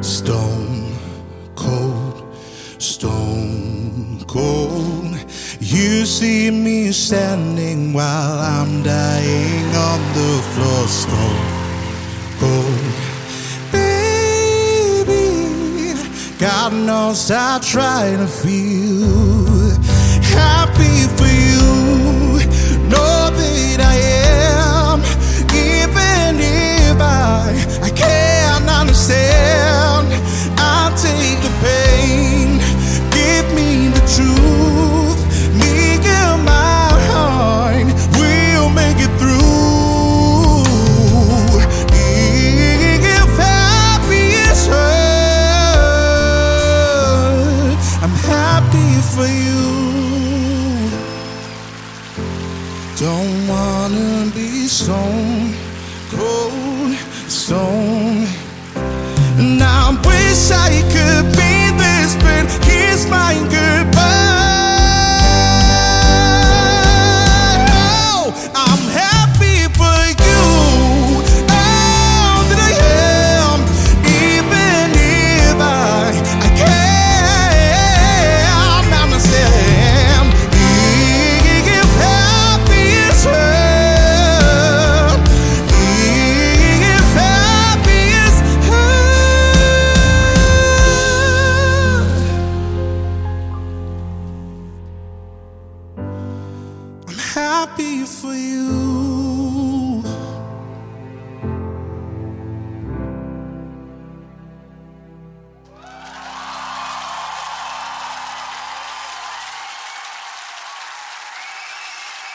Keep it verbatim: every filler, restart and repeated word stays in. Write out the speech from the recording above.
Stone cold, stone cold. You see me standing while I'm dying on the floor. Stone cold, baby. God knows I try to feel happy for you. Know that I am, even if I I can't understand. I'll take the pain, give me the truth. Me and my heart, we'll make it through. If happy is hurt, I'm happy for you. Don't wanna be stone cold, stone. And I wish I could be this, but here's my goodbye. Oh, I'm happy for you. All that I am, even if I I can't understand. If happy is hurt, if happy is hurt, I'm happy for you.